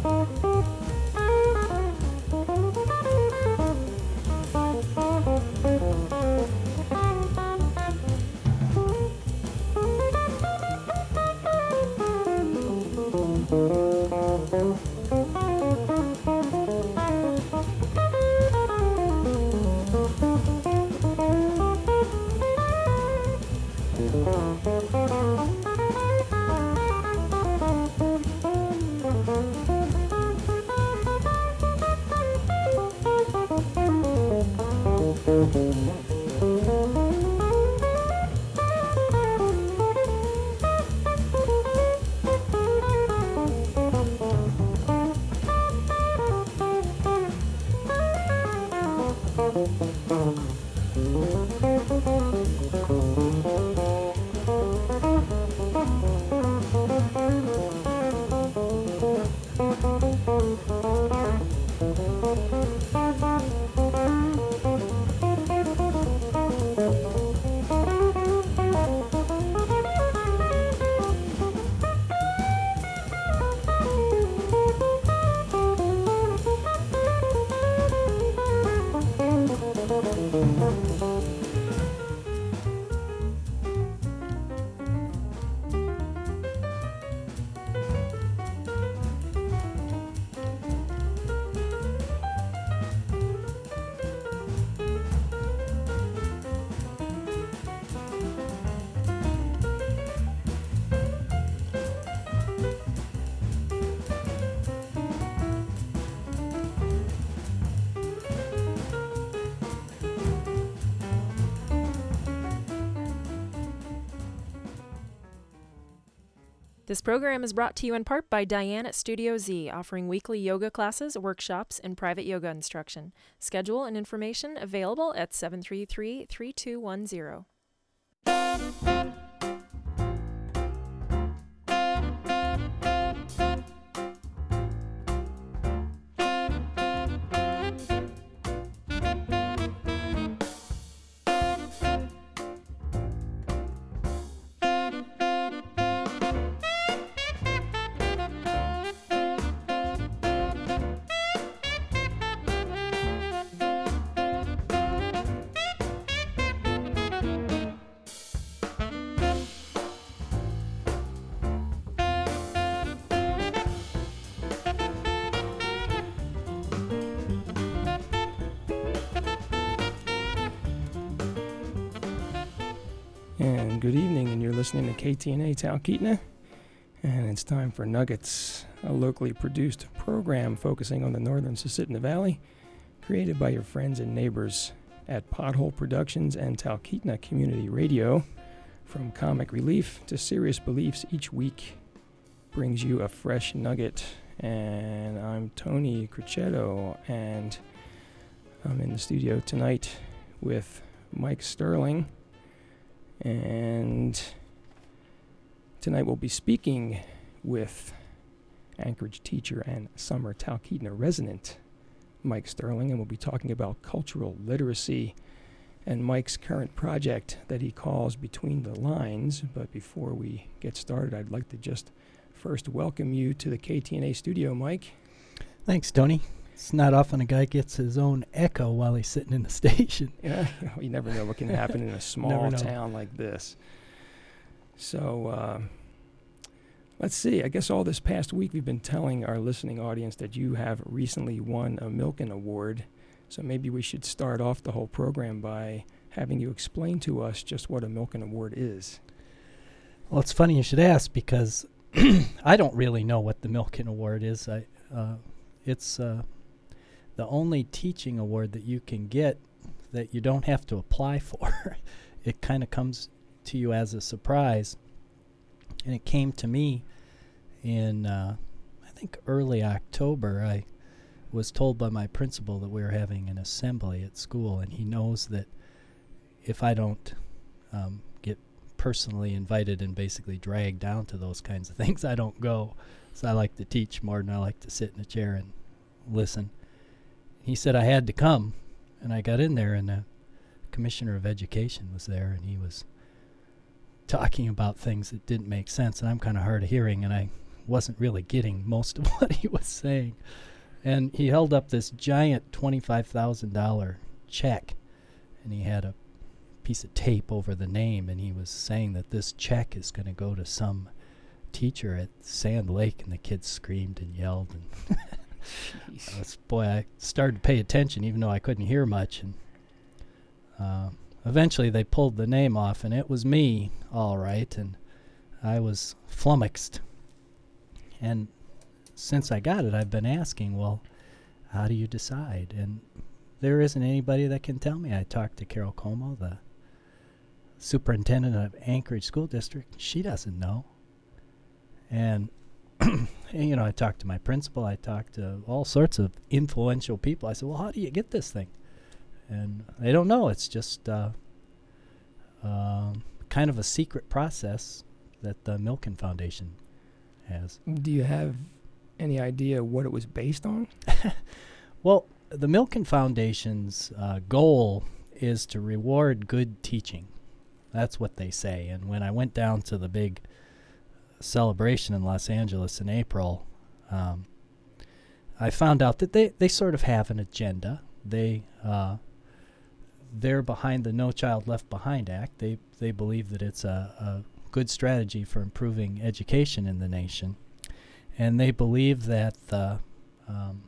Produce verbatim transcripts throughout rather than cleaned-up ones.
This program is brought to you in part by Diane at Studio Z, offering weekly yoga classes, workshops, and private yoga instruction. Schedule and information available at seven three three, three two one zero. And good evening, and you're listening to K T N A Talkeetna, and it's time for Nuggets, a locally produced program focusing on the northern Susitna Valley, created by your friends and neighbors at Pothole Productions and Talkeetna Community Radio. From comic relief to serious beliefs, each week brings you a fresh nugget. And I'm Tony Cricetto, and I'm in the studio tonight with Mike Sterling. And tonight we'll be speaking with Anchorage teacher and summer Talkeetna resident Mike Sterling, and we'll be talking about cultural literacy and Mike's current project that he calls Between the Lines. But before we get started, I'd like to just first welcome you to the K T N A studio, Mike. Thanks, Tony. It's not often a guy gets his own echo while he's sitting in the station. Yeah, you, know, you never know what can happen in a small town like this. So, uh, let's see. I guess all this past week we've been telling our listening audience that you have recently won a Milken Award. So maybe we should start off the whole program by having you explain to us just what a Milken Award is. Well, it's funny you should ask, because I don't really know what the Milken Award is. I, uh, it's... Uh, the only teaching award that you can get that you don't have to apply for. It kind of comes to you as a surprise. And it came to me in, uh, I think, early October. I was told by my principal that we were having an assembly at school, and he knows that if I don't um, get personally invited and basically dragged down to those kinds of things, I don't go. So I like to teach more than I like to sit in a chair and listen. He said I had to come, and I got in there, and the commissioner of education was there, and he was talking about things that didn't make sense, and I'm kind of hard of hearing, and I wasn't really getting most of what he was saying. And he held up this giant twenty-five thousand dollars check, and he had a piece of tape over the name, and he was saying that this check is going to go to some teacher at Sand Lake, and the kids screamed and yelled. And I was, boy, I started to pay attention, even though I couldn't hear much. And uh, eventually they pulled the name off, and it was me, all right, and I was flummoxed. And since I got it, I've been asking, well, how do you decide? And there isn't anybody that can tell me. I talked to Carol Como, the superintendent of Anchorage School District. She doesn't know. And, and, you know, I talked to my principal. I talked to all sorts of influential people. I said, well, how do you get this thing? And they don't know. It's just uh, uh, kind of a secret process that the Milken Foundation has. Do you have any idea what it was based on? Well, the Milken Foundation's uh, goal is to reward good teaching. That's what they say. And when I went down to the big celebration in Los Angeles in April, um, I found out that they, they sort of have an agenda. They, uh, they're behind the No Child Left Behind Act. They, they believe that it's a, a good strategy for improving education in the nation. And they believe that the um,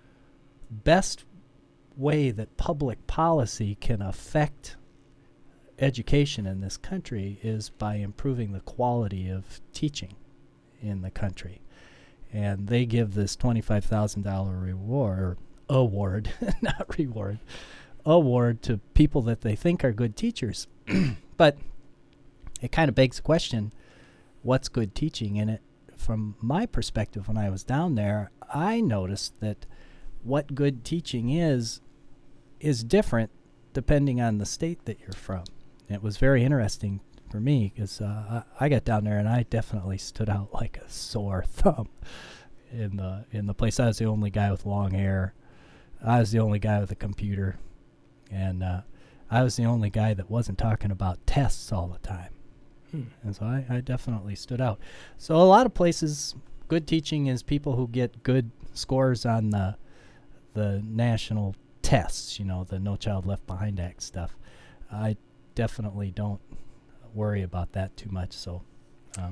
best way that public policy can affect education in this country is by improving the quality of teaching in the country. And they give this twenty-five thousand dollars reward, or award, not reward, award to people that they think are good teachers. But it kind of begs the question, what's good teaching? And it, from my perspective, when I was down there, I noticed that what good teaching is, is different depending on the state that you're from. It was very interesting for me because uh, I, I got down there and I definitely stood out like a sore thumb in the in the place. I was the only guy with long hair. I was the only guy with a computer, and uh, I was the only guy that wasn't talking about tests all the time. Hmm. And so I, I definitely stood out. So a lot of places, good teaching is people who get good scores on the the national tests. You know, the No Child Left Behind Act stuff. I definitely don't worry about that too much. So, um.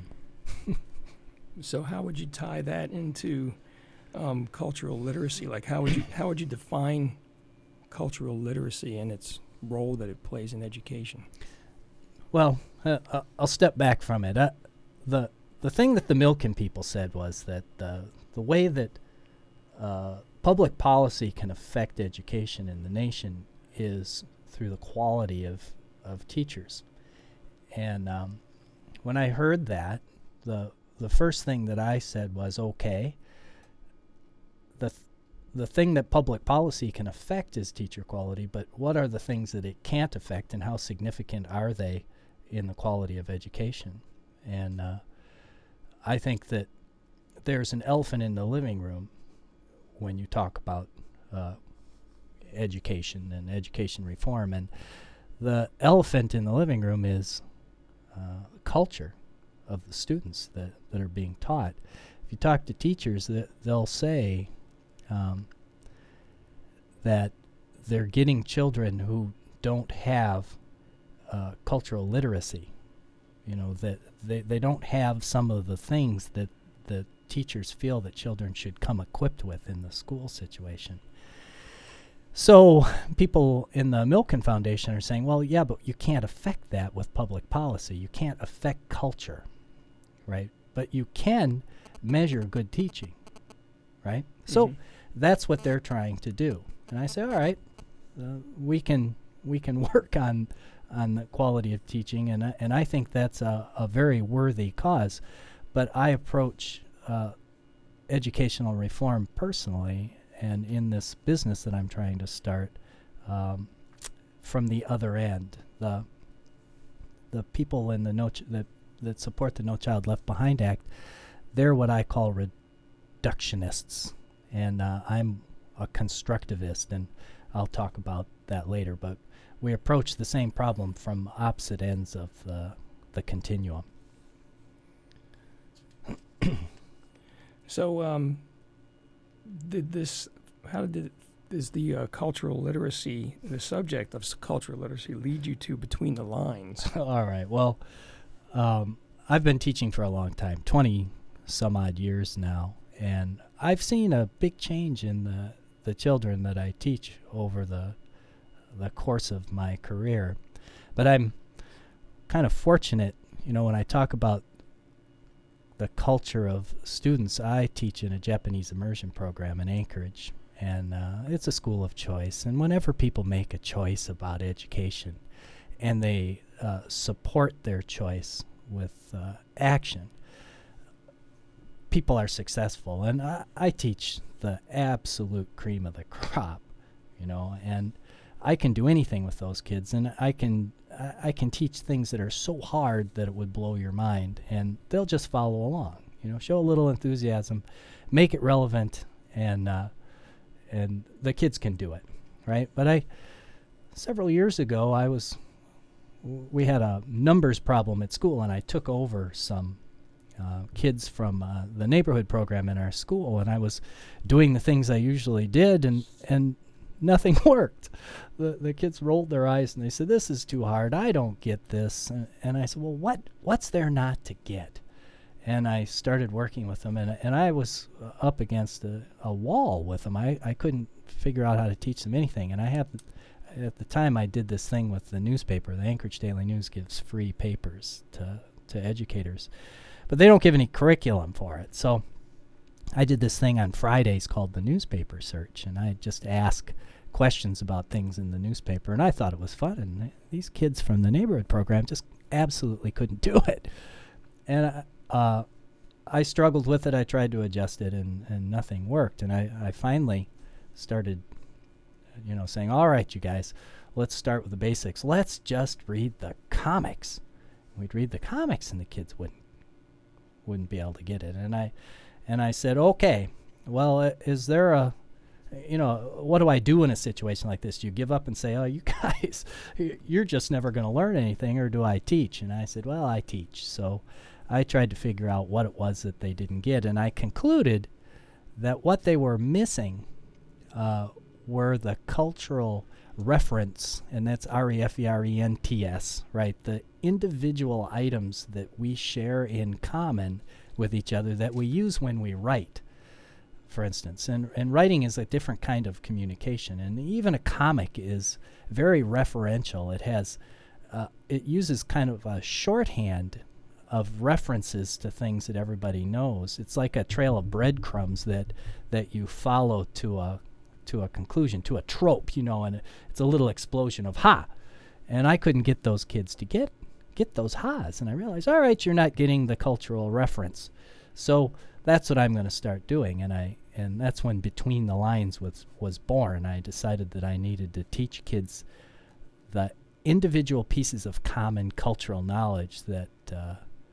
So how would you tie that into um, cultural literacy? Like, how would you how would you define cultural literacy and its role that it plays in education? Well, uh, uh, I'll step back from it. Uh, the the thing that the Milken people said was that uh, the way that uh, public policy can affect education in the nation is through the quality of of teachers. And um, when I heard that, the the first thing that I said was, okay, the th- the thing that public policy can affect is teacher quality, but what are the things that it can't affect, and how significant are they in the quality of education? And uh, I think that there's an elephant in the living room when you talk about uh, education and education reform, and the elephant in the living room is uh, culture of the students that, that are being taught. If you talk to teachers, that they'll say um, that they're getting children who don't have uh, cultural literacy. You know, that they, they don't have some of the things that the teachers feel that children should come equipped with in the school situation. So people in the Milken Foundation are saying, well, yeah, but you can't affect that with public policy. You can't affect culture, right? But you can measure good teaching, right? Mm-hmm. So that's what they're trying to do. And I say, all right, uh, we can we can work on on the quality of teaching, and I, and I think that's a, a very worthy cause. But I approach uh, educational reform personally, and in this business that I'm trying to start, um, from the other end. The the people in the no ch- that that support the No Child Left Behind Act, they're what I call reductionists, and uh, I'm a constructivist, and I'll talk about that later. But we approach the same problem from opposite ends of the the continuum. So, um, did this? How did does the uh, cultural literacy, the subject of s- cultural literacy, lead you to Between the Lines? All right. Well, um, I've been teaching for a long time, twenty some odd years now, and I've seen a big change in the the children that I teach over the the course of my career. But I'm kind of fortunate, you know, when I talk about the culture of students. I teach in a Japanese immersion program in Anchorage, and uh, it's a school of choice. And whenever people make a choice about education and they uh, support their choice with uh, action, people are successful. And I, I teach the absolute cream of the crop, you know, and I can do anything with those kids, and I can I, I can teach things that are so hard that it would blow your mind, and they'll just follow along. You know, show a little enthusiasm, make it relevant, and uh, and the kids can do it, right? But I several years ago, I was w- we had a numbers problem at school, and I took over some uh, kids from uh, the neighborhood program in our school, and I was doing the things I usually did, and and nothing worked. The the kids rolled their eyes and they said, "This is too hard. I don't get this." And, and I said, "Well, what what's there not to get?" And I started working with them, and and I was uh, up against a, a wall with them. I, I couldn't figure out how to teach them anything. And I have, at the time, I did this thing with the newspaper. The Anchorage Daily News gives free papers to to educators, but they don't give any curriculum for it. So I did this thing on Fridays called the newspaper search, and I just ask questions about things in the newspaper, and I thought it was fun, and th- these kids from the neighborhood program just absolutely couldn't do it. And I, uh, I struggled with it. I tried to adjust it, and, and nothing worked. And I, I finally started, you know, saying, all right, you guys, let's start with the basics. Let's just read the comics. We'd read the comics, and the kids wouldn't wouldn't be able to get it. And I and I said, okay, well, uh, is there a, you know, what do I do in a situation like this? Do you give up and say, oh, you guys, you're just never going to learn anything, or do I teach? And I said, well, I teach. So I tried to figure out what it was that they didn't get, and I concluded that what they were missing uh, were the cultural reference, and that's R E F E R E N T S, right? The individual items that we share in common with each other that we use when we write, for instance. And, and writing is a different kind of communication, and even a comic is very referential. It has, uh, it uses kind of a shorthand of references to things that everybody knows. It's like a trail of breadcrumbs that that you follow to a to a conclusion, to a trope, you know, and it's a little explosion of ha. And I couldn't get those kids to get get those ha's, and I realized, all right, you're not getting the cultural reference. So that's what I'm going to start doing, and I and that's when Between the Lines was was born. I decided that I needed to teach kids the individual pieces of common cultural knowledge that uh,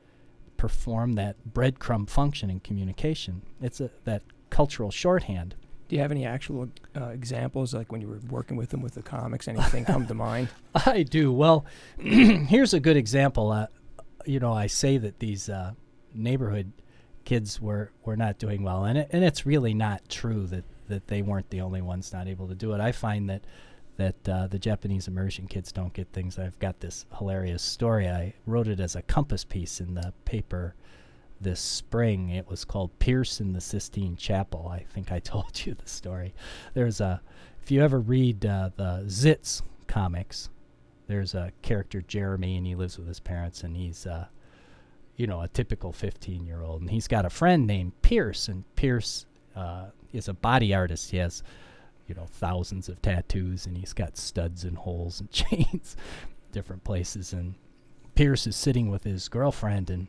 perform that breadcrumb function in communication. It's a, that cultural shorthand. Do you have any actual uh, examples, like when you were working with them with the comics? Anything come to mind? I do. Well, here's a good example. Uh, you know, I say that these uh, neighborhood kids were, were not doing well, and it, and it's really not true that, that they weren't the only ones not able to do it. I find that that uh, the Japanese immersion kids don't get things. I've got this hilarious story. I wrote it as a compass piece in the paper this spring. It was called Pierce in the Sistine Chapel. I think I told you the story. There's a, if you ever read uh, the Zitz comics, there's a character, Jeremy, and he lives with his parents, and he's, uh, you know, a typical fifteen-year-old, and he's got a friend named Pierce, and Pierce uh, is a body artist. He has, you know, thousands of tattoos, and he's got studs and holes and chains different places. And Pierce is sitting with his girlfriend, and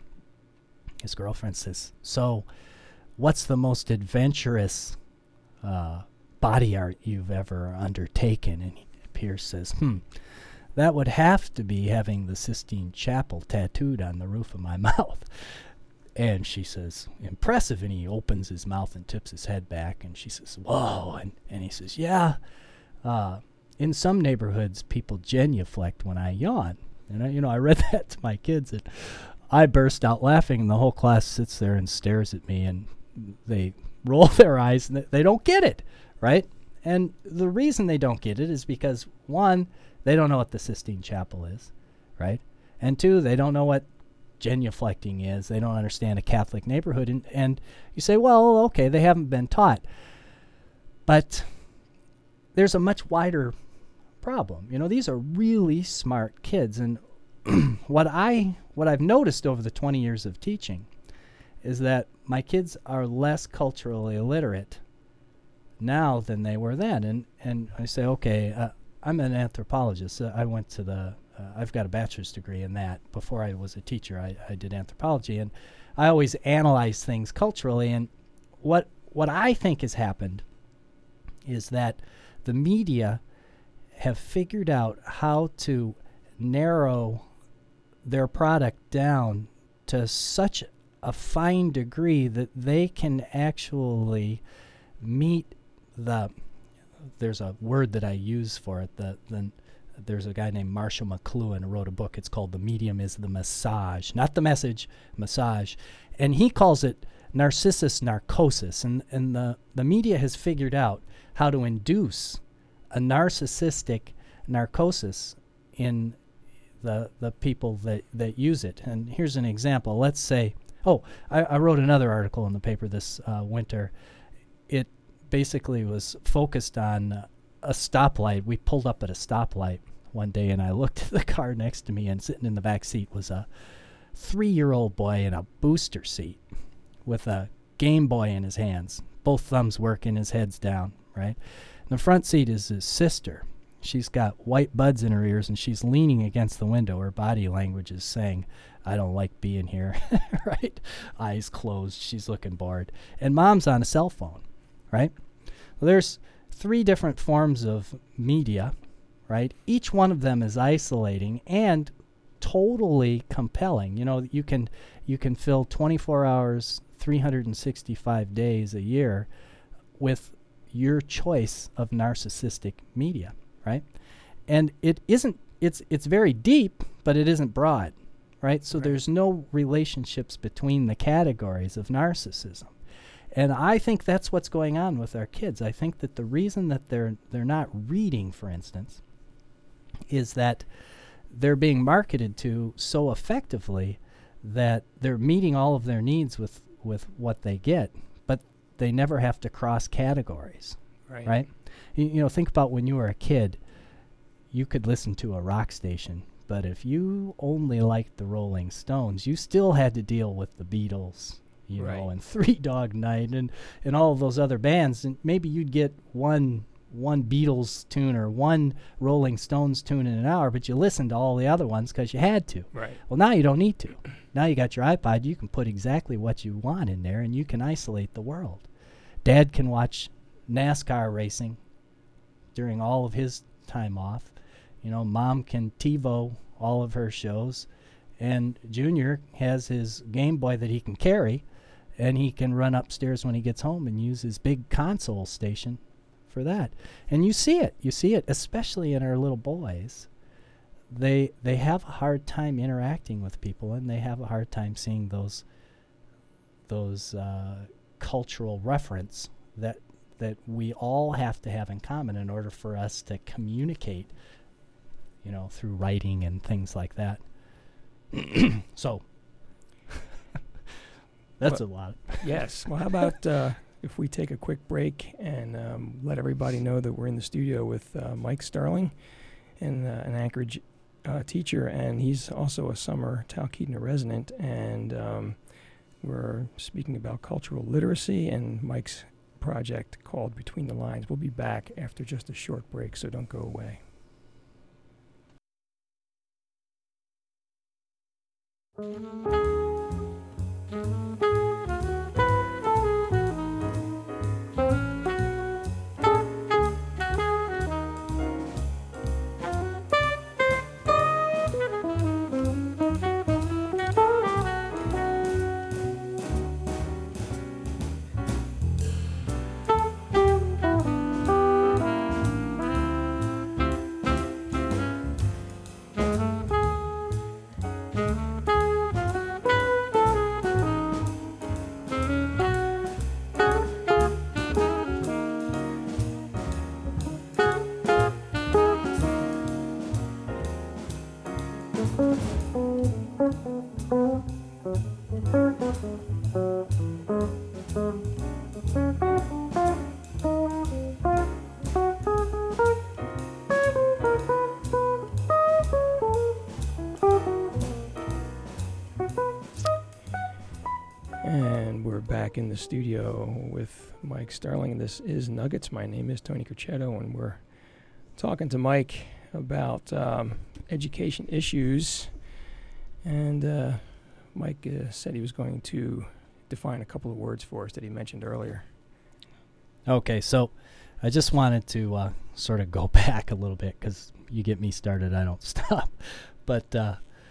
his girlfriend says, so what's the most adventurous uh, body art you've ever undertaken? And he, Pierce says, hmm, that would have to be having the Sistine Chapel tattooed on the roof of my mouth. And she says, impressive. And he opens his mouth and tips his head back. And she says, whoa. And, and he says, yeah, uh, in some neighborhoods, people genuflect when I yawn. And, I, you know, I read that to my kids, and I burst out laughing. And the whole class sits there and stares at me. And they roll their eyes and they don't get it, right? And the reason they don't get it is because, one, they don't know what the Sistine Chapel is, right? And two, they don't know what genuflecting is. They don't understand a Catholic neighborhood. And, and you say, well, okay, they haven't been taught. But there's a much wider problem. You know, these are really smart kids. And what I what I've noticed over the twenty years of teaching is that my kids are less culturally illiterate now than they were then. And and I say, okay, uh, I'm an anthropologist. Uh, I went to the uh, I've got a bachelor's degree in that. Before I was a teacher, I, I did anthropology, and I always analyze things culturally. And what what I think has happened is that the media have figured out how to narrow their product down to such a fine degree that they can actually meet the, there's a word that I use for it, the, the there's a guy named Marshall McLuhan who wrote a book. It's called The Medium is the Massage, not the message, massage. And he calls it narcissus narcosis. And, and the, the media has figured out how to induce a narcissistic narcosis in the the people that, that use it. And here's an example. Let's say, oh, I, I wrote another article in the paper this uh, winter. It basically was focused on uh, a stoplight. We pulled up at a stoplight one day, and I looked at the car next to me, and sitting in the back seat was a three-year-old boy in a booster seat with a Game Boy in his hands, both thumbs working, his head's down, right? In the front seat is his sister. She's got white buds in her ears, and she's leaning against the window. Her body language is saying, I don't like being here, right? Eyes closed. She's looking bored. And mom's on a cell phone, right? Well, there's three different forms of media, right? Each one of them is isolating and totally compelling. You know, you can you can fill twenty-four hours, three hundred sixty-five days a year with your choice of narcissistic media, right? And it isn't, it's it's very deep, but it isn't broad, right? So right. There's no relationships between the categories of narcissism. And I think that's what's going on with our kids. I think that the reason that they're they're not reading, for instance, is that they're being marketed to so effectively that they're meeting all of their needs with, with what they get, but they never have to cross categories, right? right? You, you know, think about when you were a kid, you could listen to a rock station, but if you only liked the Rolling Stones, you still had to deal with the Beatles, you right. know, and Three Dog Night and, and all of those other bands, and maybe you'd get one one Beatles tune or one Rolling Stones tune in an hour, but you listened to all the other ones because you had to. Right. Well, now you don't need to. Now you got your iPod, you can put exactly what you want in there, and you can isolate the world. Dad can watch NASCAR racing during all of his time off. You know, Mom can TiVo all of her shows, and Junior has his Game Boy that he can carry, and he can run upstairs when he gets home and use his big console station for that. And you see it. You see it, especially in our little boys. They they have a hard time interacting with people, and they have a hard time seeing those those uh, cultural reference that that we all have to have in common in order for us to communicate, you know, through writing and things like that. So that's well, a lot. Yes. Well, how about uh, if we take a quick break and um, let everybody know that we're in the studio with uh, Mike Starling, and uh, an Anchorage uh, teacher, and he's also a summer Talkeetna resident, and um, we're speaking about cultural literacy and Mike's project called Between the Lines. We'll be back after just a short break, so don't go away. back in the studio with Mike Sterling. This is Nuggets. My name is Tony Crocetto, and we're talking to Mike about um, education issues. And uh, Mike uh, said he was going to define a couple of words for us that he mentioned earlier. Okay, so I just wanted to uh, sort of go back a little bit because you get me started, I don't stop. But uh,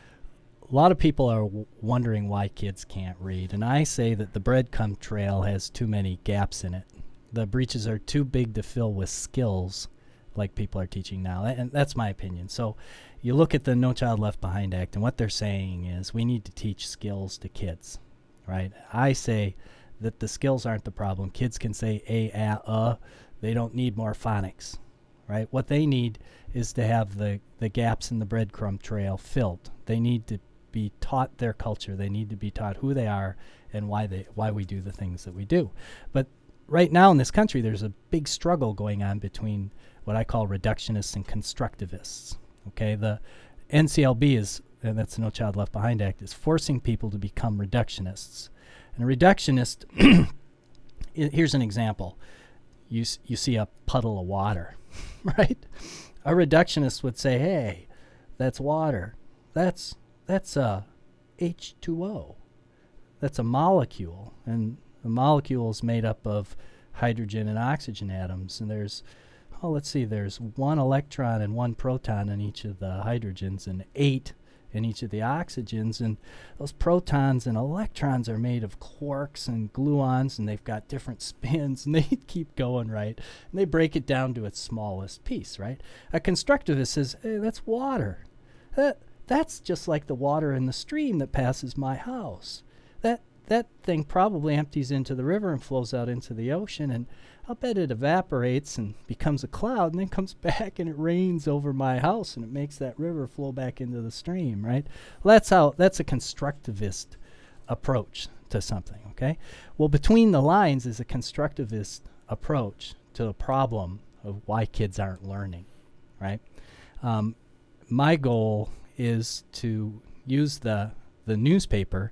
a lot of people are w- wondering why kids can't read. And I say that the breadcrumb trail has too many gaps in it. The breaches are too big to fill with skills like people are teaching now. And that's my opinion. So you look at the No Child Left Behind Act, and what they're saying is we need to teach skills to kids, right? I say that the skills aren't the problem. Kids can say a, a, uh. They don't need more phonics, right? What they need is to have the, the gaps in the breadcrumb trail filled. They need to be taught their culture. They need to be taught who they are and why they why we do the things that we do. But right now in this country, there's a big struggle going on between what I call reductionists and constructivists. Okay, the N C L B is, and that's the No Child Left Behind Act, is forcing people to become reductionists. And a reductionist, here's an example. You s- you see a puddle of water, right? A reductionist would say, "Hey, that's water. That's that's a H two O. That's a molecule, and a molecule is made up of hydrogen and oxygen atoms. And there's, oh, let's see, there's one electron and one proton in each of the hydrogens, and eight in each of the oxygens, and those protons and electrons are made of quarks and gluons, and they've got different spins, and they keep going, right? And they break it down to its smallest piece, right? A constructivist says, hey, that's water. That that's just like the water in the stream that passes my house. That that thing probably empties into the river and flows out into the ocean, and I'll bet it evaporates and becomes a cloud and then comes back and it rains over my house and it makes that river flow back into the stream, right? Well, that's how, that's a constructivist approach to something, okay? Well, between the lines is a constructivist approach to the problem of why kids aren't learning, right? Um, my goal is to use the the newspaper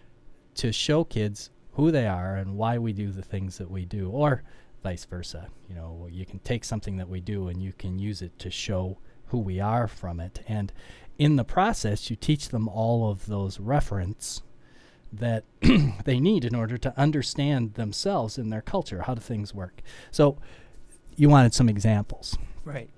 to show kids who they are and why we do the things that we do, or vice versa. You know, you can take something that we do and you can use it to show who we are from it. And in the process, you teach them all of those reference that they need in order to understand themselves and their culture. How do things work? So you wanted some examples. Right.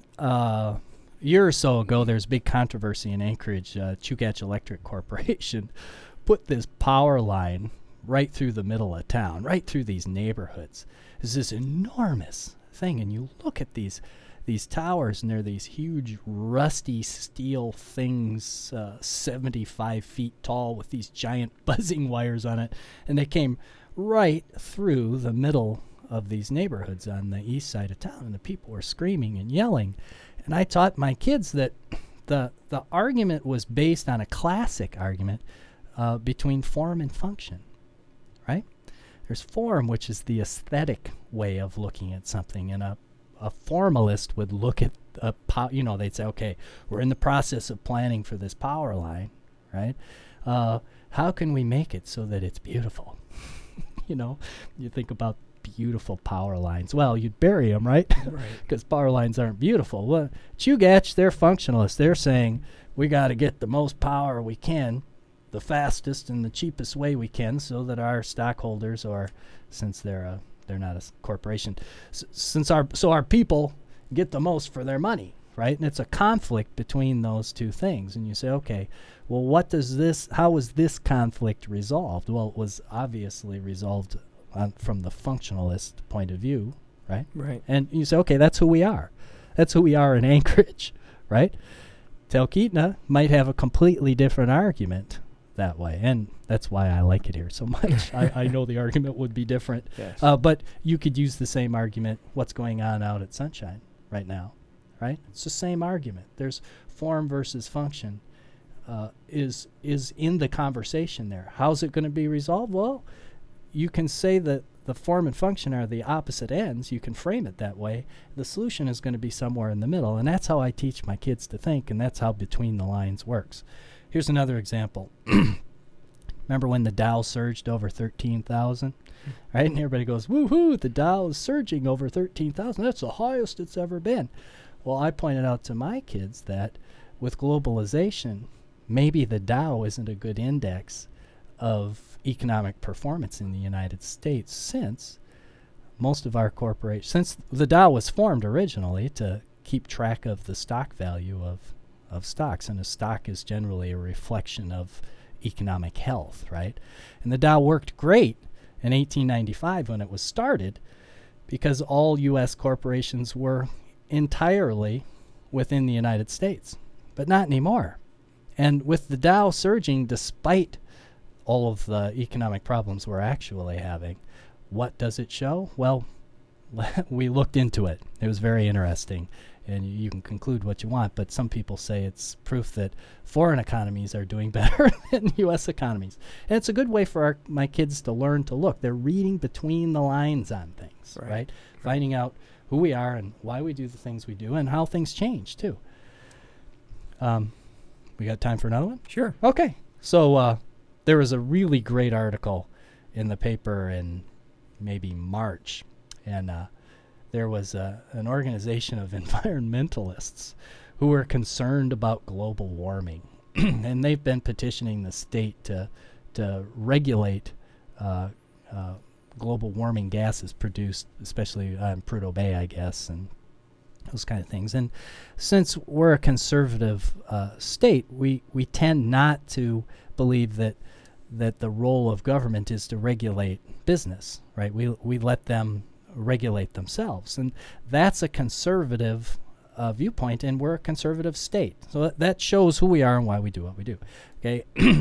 Uh, a year or so ago, there's a big controversy in Anchorage. Uh, Chugach Electric Corporation put this power line right through the middle of town, right through these neighborhoods. It's this enormous thing, and you look at these these towers, and they're these huge rusty steel things, uh, seventy-five feet tall, with these giant buzzing wires on it, and they came right through the middle of these neighborhoods on the east side of town, and the people were screaming and yelling. And I taught my kids that the the argument was based on a classic argument uh, between form and function, right? There's form, which is the aesthetic way of looking at something, and a, a formalist would look at a po- you know, they'd say, okay, we're in the process of planning for this power line, right? Uh, how can we make it so that it's beautiful? You know, you think about beautiful power lines. Well, you'd bury them, right? Right. Because power lines aren't beautiful. Well, Chugach, they're functionalists. They're saying we got to get the most power we can, the fastest and the cheapest way we can, so that our stockholders, or since they're a, they're not a s- corporation, s- since our so our people get the most for their money, right? And it's a conflict between those two things. And you say, okay, well, what does this? How was this conflict resolved? Well, it was obviously resolved on, from the functionalist point of view, right? Right. And you say, okay, that's who we are. That's who we are in Anchorage, right? Talkeetna might have a completely different argument that way, and that's why I like it here so much. I, I know the argument would be different, Yes. uh, but you could use the same argument, what's going on out at Sunshine right now, right? It's the same argument. There's form versus function uh, is is in the conversation there. How's it going to be resolved? Well, you can say that the form and function are the opposite ends. You can frame it that way. The solution is going to be somewhere in the middle, and that's how I teach my kids to think, and that's how between the lines works. Here's another example. Remember when the Dow surged over thirteen thousand? Right? And everybody goes, woohoo, the Dow is surging over thirteen thousand. That's the highest it's ever been. Well, I pointed out to my kids that with globalization, maybe the Dow isn't a good index of economic performance in the United States, since most of our corporations, since the Dow was formed originally to keep track of the stock value of, of stocks, and a stock is generally a reflection of economic health, right? And the Dow worked great in eighteen ninety-five when it was started, because all U S corporations were entirely within the United States, but not anymore. And with the Dow surging despite all of the economic problems we're actually having, what does it show? Well, we looked into it. It was very interesting. And you, you can conclude what you want, but some people say it's proof that foreign economies are doing better than U S economies. And it's a good way for our, my kids to learn to look. They're reading between the lines on things, right? right? Finding out who we are and why we do the things we do and how things change, too. Um, we got time for another one? Sure. Okay. So uh, there was a really great article in the paper in maybe March, and uh, there was uh, an organization of environmentalists who were concerned about global warming, and they've been petitioning the state to to regulate uh, uh, global warming gases produced, especially uh, in Prudhoe Bay, I guess, and those kind of things. And since we're a conservative uh, state, we, we tend not to believe that that the role of government is to regulate business, right? We we let them regulate themselves, and that's a conservative uh, viewpoint, and we're a conservative state. So that, that shows who we are and why we do what we do. Okay,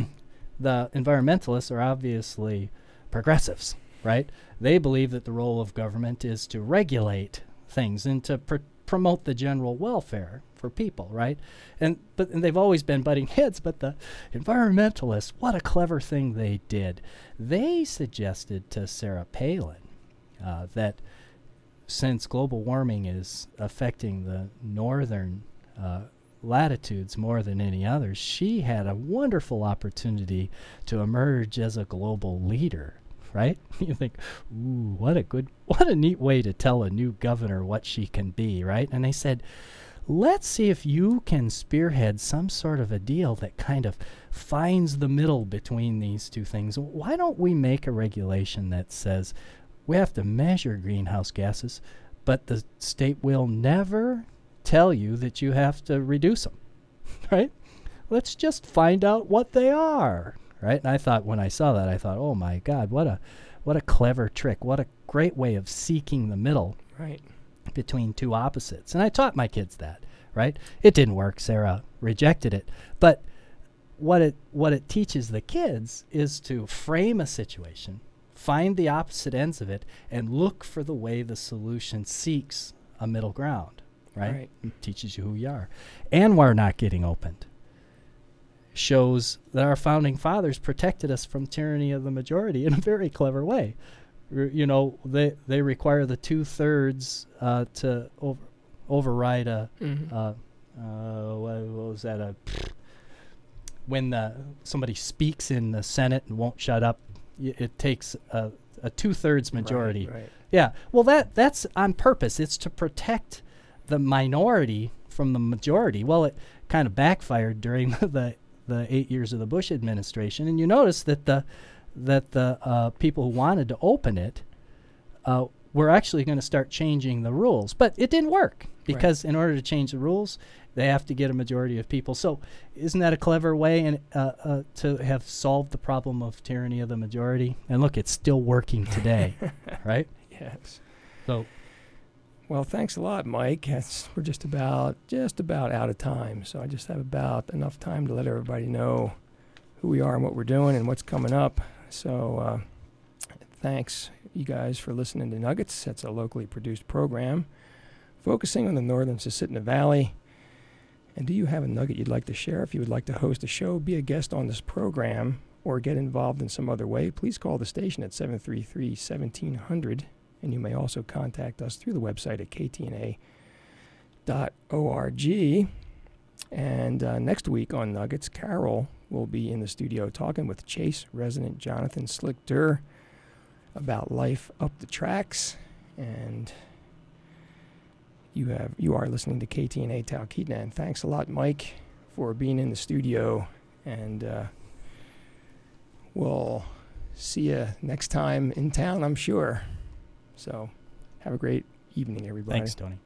the environmentalists are obviously progressives, right? They believe that the role of government is to regulate things and to pr- promote the general welfare for people, right? And but and they've always been butting heads, but the environmentalists, what a clever thing they did. They suggested to Sarah Palin uh, that since global warming is affecting the northern uh, latitudes more than any others, she had a wonderful opportunity to emerge as a global leader. Right? You think, ooh, what a good, what a neat way to tell a new governor what she can be, right? And they said, let's see if you can spearhead some sort of a deal that kind of finds the middle between these two things. Why don't we make a regulation that says we have to measure greenhouse gases, but the state will never tell you that you have to reduce them, right? Let's just find out what they are. Right? And I thought, when I saw that, I thought, oh my God, what a what a clever trick. What a great way of seeking the middle right between two opposites. And I taught my kids that, right? It didn't work. Sarah rejected it. But what it what it teaches the kids is to frame a situation, find the opposite ends of it, and look for the way the solution seeks a middle ground, right? right. It teaches you who you are. And we're not getting opened. Shows that our founding fathers protected us from tyranny of the majority in a very clever way. R- you know, they they require the two thirds uh, to over, override a Mm-hmm. uh, uh, what, what was that a when the, somebody speaks in the Senate and won't shut up, y- it takes a, a two thirds majority. Right, right. Yeah, well that that's on purpose. It's to protect the minority from the majority. Well, it kind of backfired during the the eight years of the Bush administration, and you notice that the that the uh, people who wanted to open it uh, were actually going to start changing the rules, but it didn't work because right. in order to change the rules, they have to get a majority of people. So, isn't that a clever way and uh, uh, to have solved the problem of tyranny of the majority? And look, it's still working today, right? Yes. So. Well, thanks a lot, Mike. It's, we're just about just about out of time, so I just have about enough time to let everybody know who we are and what we're doing and what's coming up. So uh, thanks, you guys, for listening to Nuggets. That's a locally produced program focusing on the northern Susitna Valley. And do you have a nugget you'd like to share? If you would like to host a show, be a guest on this program, or get involved in some other way, please call the station at seven three three, one seven zero zero. And you may also contact us through the website at k t n a dot org. And uh, next week on Nuggets, Carol will be in the studio talking with Chase resident Jonathan Slick Durr about life up the tracks. And you have you are listening to K T N A Talkeetna. And thanks a lot, Mike, for being in the studio. And uh, we'll see you next time in town, I'm sure. So have a great evening, everybody. Thanks, Tony.